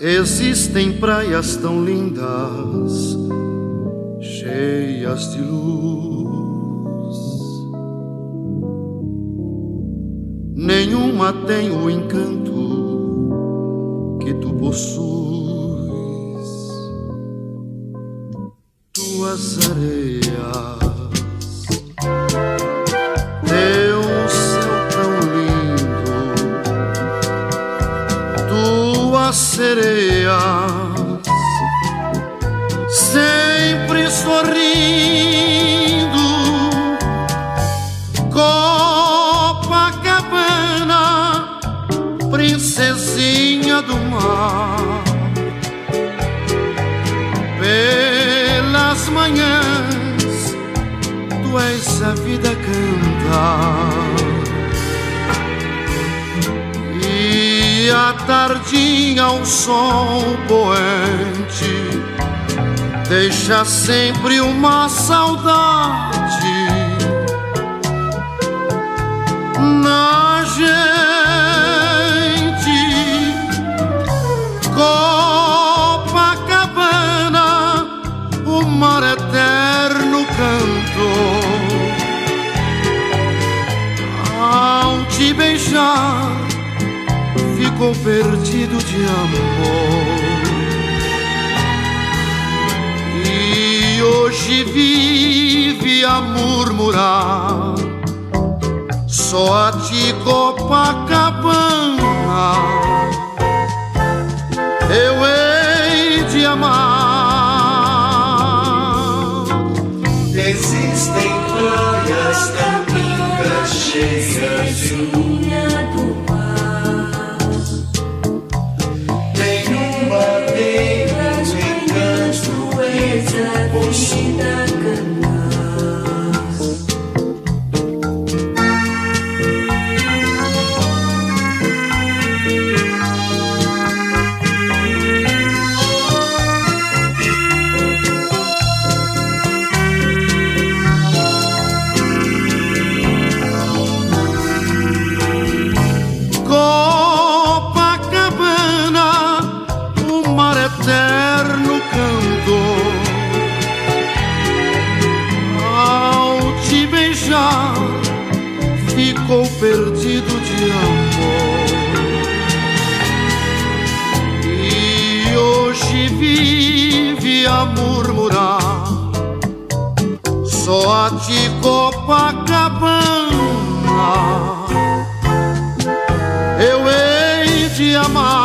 Existem praias tão lindas, cheias de luz. Nenhuma tem o encanto que tu possuis. Tuas areias, teu céu tão lindo, tuas sereias sempre sorrindo. Copacabana, princesinha do mar, pelas manhãs tu és a vida cantar, e à tardinha o sol poente deixa sempre uma saudade na gente. Copacabana, o mar eterno cantou. Ao te beijar, ficou perdido de amor. E hoje vive a murmurar, só a ti, Copacabana, eu hei de amar. Existem praias tão lindas, cheias de luz. Nenhuma tem o encanto que possui. Eterno canto, ao te beijar, ficou perdido de amor. E hoje vive a murmurar, só a ti, Copacabana, eu hei de amar.